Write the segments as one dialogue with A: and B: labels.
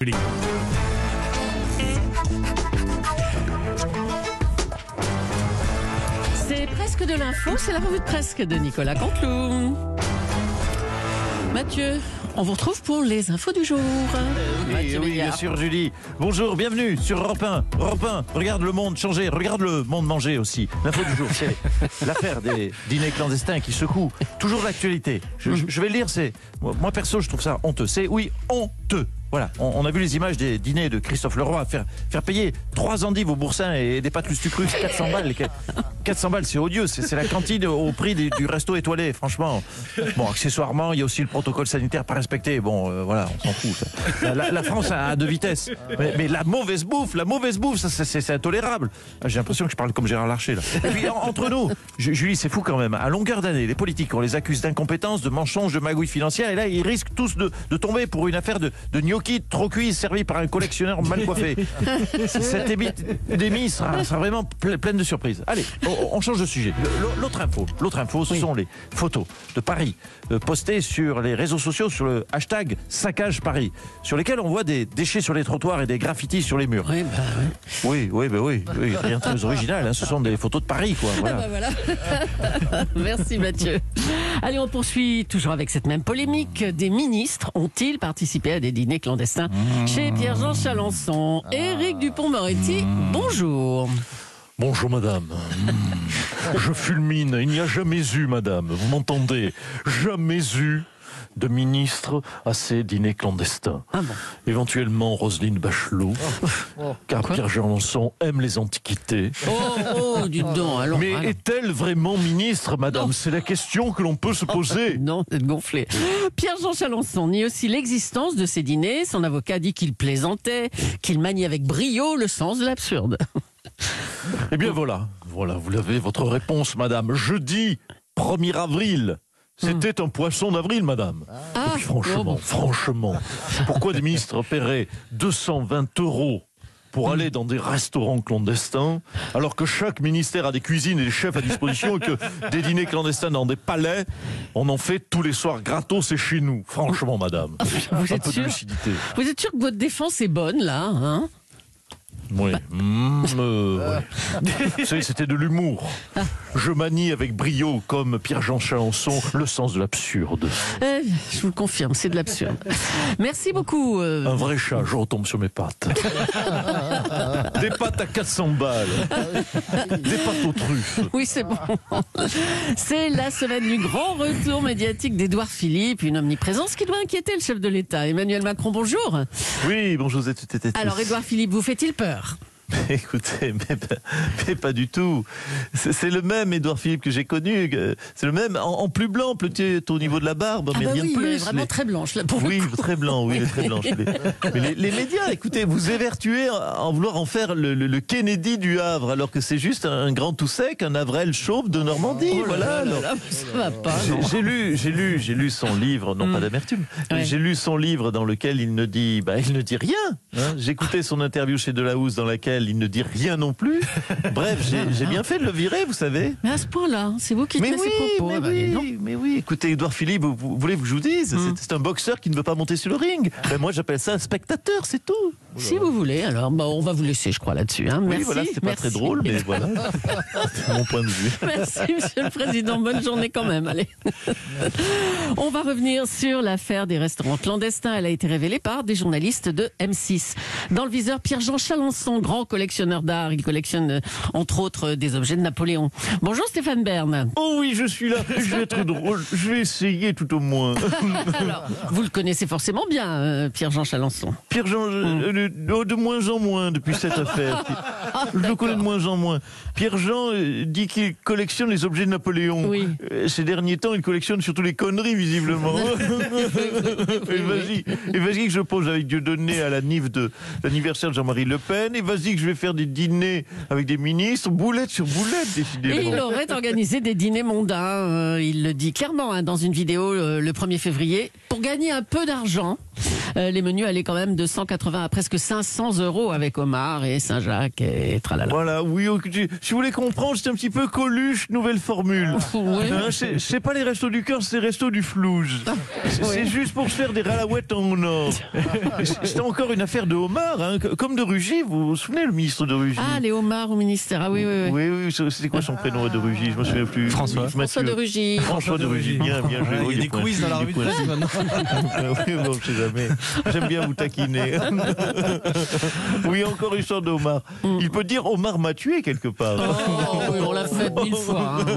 A: C'est presque de l'info, c'est la revue de presse de Nicolas Canteloup. Mathieu, on vous retrouve pour les infos du jour.
B: Oui, bien sûr, Julie. Bonjour, bienvenue sur Europe 1. Europe 1, regarde le monde changer, regarde le monde manger aussi. L'info du jour, c'est l'affaire des dîners clandestins qui secouent toujours l'actualité. Je vais le lire, moi perso, je trouve ça honteux. C'est, oui, honteux. Voilà, on a vu les images des dîners de Christophe Leroy faire payer 3 endives aux boursins et des pâtes lustucrus 400 balles. 400 balles, c'est odieux, c'est la cantine au prix du resto étoilé, franchement. Bon, accessoirement, il y a aussi le protocole sanitaire pas respecté. Bon, voilà, on s'en fout. La France a 2 vitesses. Mais la mauvaise bouffe, ça, c'est intolérable. J'ai l'impression que je parle comme Gérard Larcher, là. Et puis, entre nous, Julie, c'est fou quand même. À longueur d'année, les politiques, on les accuse d'incompétence, de mensonges, de magouilles financières. Et là, ils risquent tous de tomber pour une affaire de gnocchi trop cuit servi par un collectionneur mal coiffé. Cette épidémie sera vraiment pleine de surprises. Allez, on change de sujet. L'autre info, ce sont les photos de Paris postées sur les réseaux sociaux sur le hashtag Saccage Paris, sur lesquels on voit des déchets sur les trottoirs et des graffitis sur les murs. Oui, rien de très original, hein, ce sont des photos de Paris, quoi. Voilà.
A: Voilà. Merci Mathieu. Allez, on poursuit toujours avec cette même polémique. Des ministres ont-ils participé à des dîners clandestins chez Pierre-Jean Chalancon? Éric Dupond-Moretti, bonjour.
C: Bonjour madame. Je fulmine, il n'y a jamais eu, madame, vous m'entendez, jamais eu de ministre à ces dîners clandestins.
A: Ah bon.
C: Éventuellement Roselyne Bachelot, car Pierre-Jean Chalancon aime les antiquités.
A: Oh, dites donc. Alors,
C: mais est-elle vraiment ministre, madame?
A: Non.
C: C'est la question que l'on peut se poser.
A: Non, c'est gonflé. Pierre-Jean Chalancon nie aussi l'existence de ces dîners. Son avocat dit qu'il plaisantait, qu'il manie avec brio le sens de l'absurde.
C: Eh bien voilà, vous l'avez, votre réponse, madame. Jeudi 1er avril. C'était un poisson d'avril, madame. Et puis franchement, pourquoi des ministres paieraient 220 € pour aller dans des restaurants clandestins, alors que chaque ministère a des cuisines et des chefs à disposition et que des dîners clandestins dans des palais, on en fait tous les soirs gratos et chez nous. Franchement, madame,
A: Vous
C: un
A: êtes
C: peu
A: sûr?
C: de lucidité.
A: Vous êtes sûr que votre défense est bonne, là, hein?
C: Oui. Ouais. Vous savez, c'était de l'humour. Je manie avec brio, comme Pierre-Jean Chalancon, le sens de l'absurde.
A: Je vous le confirme, c'est de l'absurde. Merci beaucoup.
C: Un vrai chat, je retombe sur mes pattes. Des pâtes à 400 balles. Des pâtes aux truffes.
A: Oui, c'est bon. C'est la semaine du grand retour médiatique d'Édouard Philippe, une omniprésence qui doit inquiéter le chef de l'État. Emmanuel Macron, bonjour.
B: Oui, bonjour à toutes et à tous.
A: Alors, Édouard Philippe, vous fait-il peur?
B: Écoutez, mais pas du tout. C'est le même Édouard Philippe que j'ai connu. C'est le même en plus blanc, peut-être au niveau de la barbe, mais rien de plus.
A: Elle est vraiment très blanche là. Pour
B: oui, très blanc, oui, très blanche. Mais les médias, écoutez, vous évertuez en vouloir en faire le Kennedy du Havre, alors que c'est juste un grand tout sec, un Avril chauve de Normandie. Voilà.
A: Ça va pas.
B: J'ai lu son livre, non pas d'amertume.
A: Ouais.
B: J'ai lu son livre dans lequel il ne dit rien. Hein. J'ai écouté son interview chez Delahousse dans laquelle il ne dit rien non plus. Bref, j'ai bien fait de le virer, vous savez.
A: Mais à ce point-là, c'est vous qui tenez ses propos.
B: Mais oui, écoutez, Édouard Philippe, vous voulez que je vous dise, c'est un boxeur qui ne veut pas monter sur le ring. Ben, moi, j'appelle ça un spectateur, c'est tout.
A: Si vous voulez, alors on va vous laisser, je crois, là-dessus. Hein. Merci.
B: Oui, voilà, c'est pas très drôle, mais voilà. C'est mon point de vue.
A: Merci, Monsieur le Président. Bonne journée quand même. Allez. On va revenir sur l'affaire des restaurants clandestins. Elle a été révélée par des journalistes de M6. Dans le viseur, Pierre-Jean Chalancon, grand collectionneur d'art. Il collectionne, entre autres, des objets de Napoléon. Bonjour Stéphane Bern.
B: Oh oui, je suis là. Je vais être drôle. Je vais essayer tout au moins.
A: Alors, vous le connaissez forcément bien, Pierre-Jean Chalancon.
B: Pierre-Jean, de moins en moins depuis cette affaire. Je le connais de moins en moins. Pierre-Jean dit qu'il collectionne les objets de Napoléon.
A: Oui.
B: Ces derniers temps, il collectionne surtout les conneries, visiblement. Et vas-y que je pose avec Dieudonné à la NIF de l'anniversaire de Jean-Marie Le Pen. Et vas-y que je vais faire des dîners avec des ministres, boulette sur boulette, décidément.
A: Et il aurait organisé des dîners mondains, il le dit clairement dans une vidéo le 1er février, pour gagner un peu d'argent. Les menus allaient quand même de 180 à presque 500 € avec homard et Saint-Jacques et tralala.
B: Voilà, oui, si vous voulez comprendre, c'est un petit peu Coluche, nouvelle formule.
A: Oui.
B: C'est pas les restos du cœur, c'est les restos du flouze. C'est juste pour se faire des ralaouettes en or. C'était encore une affaire de homard, hein, comme de Rugy. Vous vous souvenez, le ministre de Rugy?
A: Ah, les homards au ministère. Ah oui.
B: Oui, c'était quoi son prénom de Rugy? Je me souviens plus.
A: François de Rugy.
B: François de Rugy, bien joué.
D: Il y a des quiz dans la revue de presse maintenant.
B: Oui, bon, je sais jamais. J'aime bien vous taquiner. Oui, encore une sorte de homard. Il peut dire homard m'a tué quelque part.
A: Oh, oui, on l'a fait 1000 fois. Hein.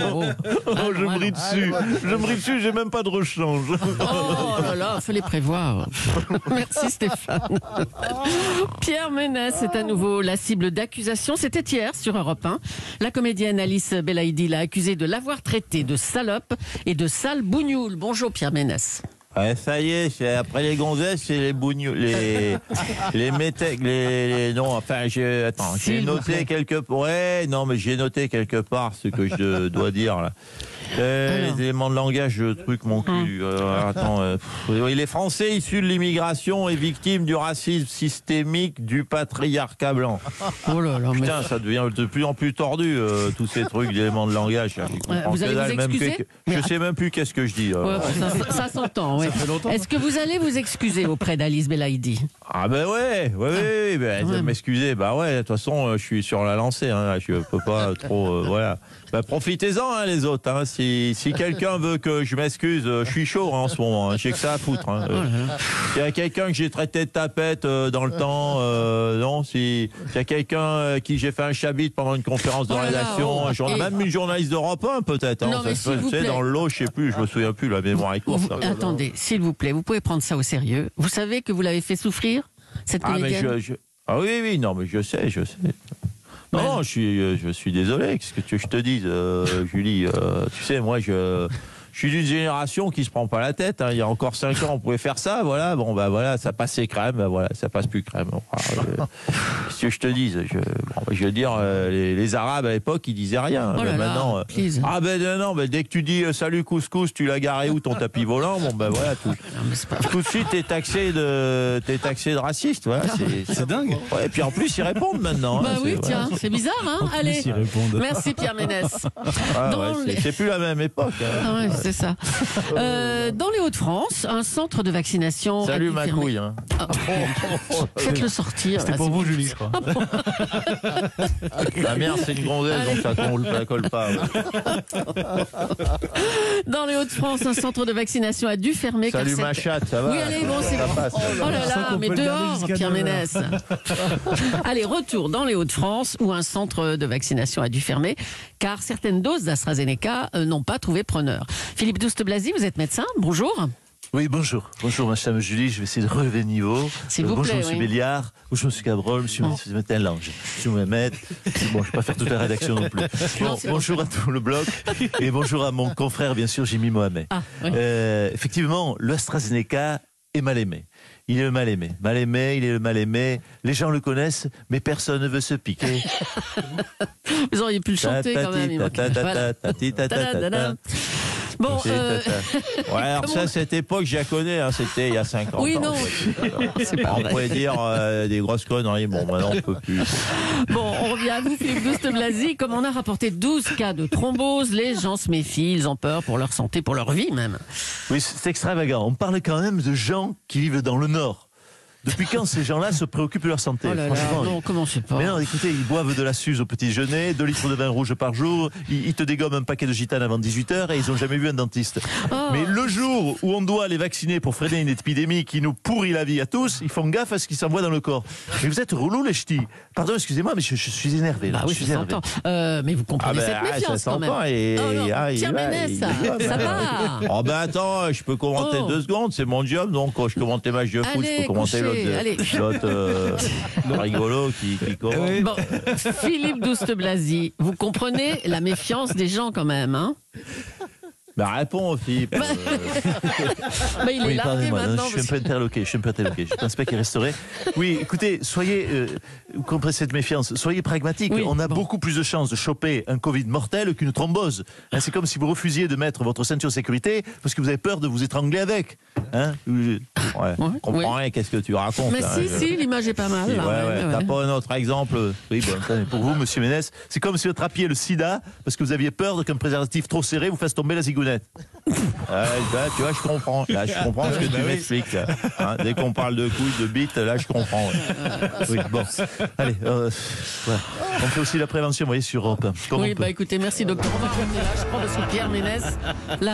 B: Je me ris dessus, j'ai même pas de rechange.
A: Oh là là, faut les prévoir. Merci Stéphane. Pierre Ménès est à nouveau la cible d'accusation. C'était hier sur Europe 1. La comédienne Alice Belaïdi l'a accusé de l'avoir traité de salope et de sale bougnoule. Bonjour Pierre Ménès.
B: Ouais, ça y est, après les gonzesses, c'est les bougnous, les métèques, non, enfin, j'ai noté quelque part. Ouais, non, mais j'ai noté quelque part ce que je dois dire, là. Les éléments de langage, truc, mon cul. Les Français issus de l'immigration et victimes du racisme systémique du patriarcat blanc.
A: Oh là là,
B: putain, ça devient de plus en plus tordu, tous ces trucs d'éléments de langage.
A: Vous allez vous excuser?
B: Je sais même plus qu'est-ce que je dis.
A: Ça s'entend, oui. Est-ce que vous allez vous excuser auprès d'Alice Belaïdi?
B: Ah ben ouais, m'excuser, bah ouais, de toute façon, je suis sur la lancée, hein, je peux pas trop, voilà. Bah, profitez-en, hein, les autres. Hein. Si quelqu'un veut que je m'excuse, je suis chaud en ce moment. Hein. J'ai que ça à foutre. Hein. S'il y a quelqu'un que j'ai traité de tapette dans le temps, non. S'il y a quelqu'un qui j'ai fait un chabit pendant une conférence de rédaction, même une journaliste d'Europe 1 peut-être. Hein, ça se fait dans le lot, je sais plus, je me souviens plus. La mémoire est courte.
A: Attendez, s'il vous plaît, vous pouvez prendre ça au sérieux. Vous savez que vous l'avez fait souffrir, cette comédienne?
B: Ah oui, non, mais je sais. Non, je suis désolé. Qu'est-ce que tu veux que je te dise, Julie? Tu sais, moi, je suis d'une génération qui se prend pas la tête. Hein. Il y a encore 5 ans, on pouvait faire ça. Voilà, bon, bah voilà, ça passait crème. Bah, voilà, ça passe plus crème. Qu'est-ce que je te dise? Je veux dire, les Arabes à l'époque, ils disaient rien. Maintenant, dès que tu dis salut couscous, tu l'as garé où ton tapis volant? Bon, ben voilà, tout de suite, t'es taxé de raciste. Voilà,
D: c'est dingue.
B: Ouais, et puis en plus, ils répondent maintenant.
A: Bah oui, tiens, c'est bizarre, hein? Allez, merci Pierre Ménès.
B: C'est plus la même époque. Hein.
A: Ah ouais, c'est ça. Dans les Hauts-de-France, un centre de vaccination.
B: Salut ma couille. Hein.
A: Faites-le sortir.
D: C'était pour vous, Julie, je crois.
B: La mère, c'est une gonzesse, donc ça ne colle pas. Ouais.
A: Dans les Hauts-de-France, un centre de vaccination a dû fermer.
B: Salut ma chatte, ça va?
A: Oui, allez, bon, c'est bon.
B: Passe,
A: oh là là, mais dehors, Pierre Ménès. Allez, retour dans les Hauts-de-France, où un centre de vaccination a dû fermer, car certaines doses d'AstraZeneca n'ont pas trouvé preneur. Philippe Douste-Blazy, vous êtes médecin, bonjour.
C: Oui, bonjour. Bonjour, ma chère Julie. Je vais essayer de relever le niveau.
A: S'il vous plaît,
C: bonjour, M. Béliard. Bonjour, M. Cabrol. M. Lange. M. Mehmet. Bon, je ne vais pas faire toute la rédaction non plus. Bonjour à tout le bloc. Et bonjour à mon confrère, bien sûr, Jimmy Mohamed. Effectivement, le AstraZeneca est mal aimé. Il est le mal aimé. Mal aimé, il est le mal aimé. Les gens le connaissent, mais personne ne veut se piquer.
A: Vous auriez pu le chanter quand même. Bon,
B: alors ça, cette époque, je la connais, hein, c'était il y a 50 ans.
A: Oui, non, c'est pas
B: on pourrait dire des grosses conneries. Bon, maintenant, on peut plus.
A: Bon, on revient à vous, Philippe Douste-Blazy. Comme on a rapporté 12 cas de thrombose, les gens se méfient, ils ont peur pour leur santé, pour leur vie même.
C: Oui, c'est extravagant. On parle quand même de gens qui vivent dans le Nord. Depuis quand ces gens-là se préoccupent de leur santé?
A: Oh là là, non, commencez pas.
C: Mais non, écoutez, ils boivent de la Suze au petit déjeuner, 2 litres de vin rouge par jour, ils te dégomment un paquet de gitane avant 18h et ils n'ont jamais vu un dentiste. Mais le jour où on doit les vacciner pour freiner une épidémie qui nous pourrit la vie à tous, ils font gaffe à ce qui s'envoie dans le corps. Mais vous êtes relous, les ch'tis. Pardon, excusez-moi, mais je suis énervé. Là.
A: Bah oui,
C: je suis énervé.
A: Mais vous comprenez cette méfiance quand même. Pierre Ménès, ça va.
B: Oh ben attends, je peux commenter 2 secondes, c'est mon job, donc quand je commente les matchs de foot, je peux commenter l'autre rigolo qui commence.
A: Bon, Philippe Douste-Blazy, vous comprenez la méfiance des gens quand même, hein?
B: Bah réponds, Philippe.
A: Mais il est largué
B: pardonnez-moi,
A: maintenant.
B: je suis un peu interloqué. Je pense pas qu'il resterait. Oui, écoutez, soyez, comprenez cette méfiance, soyez pragmatique.
A: Oui,
B: on a beaucoup plus de chances de choper un Covid mortel qu'une thrombose. Hein, c'est comme si vous refusiez de mettre votre ceinture de sécurité parce que vous avez peur de vous étrangler avec. Hein, je comprends rien, qu'est-ce que tu racontes
A: Mais
B: là,
A: si, l'image est pas mal. Là,
B: T'as pas un autre exemple? Oui, bon, pour vous, monsieur Ménès, c'est comme si vous attrapiez le sida parce que vous aviez peur qu'un préservatif trop serré vous fasse tomber la zigounette. Là, tu vois, je comprends. Là, je comprends ce que tu m'expliques. Hein, dès qu'on parle de couilles, de bites, là, je comprends. Ouais. Oui, bon. Allez, voilà. On fait aussi la prévention, vous voyez, sur Europe 1.
A: Oui, bah écoutez, merci docteur. On va revenir là, je prends le sous Pierre Ménès.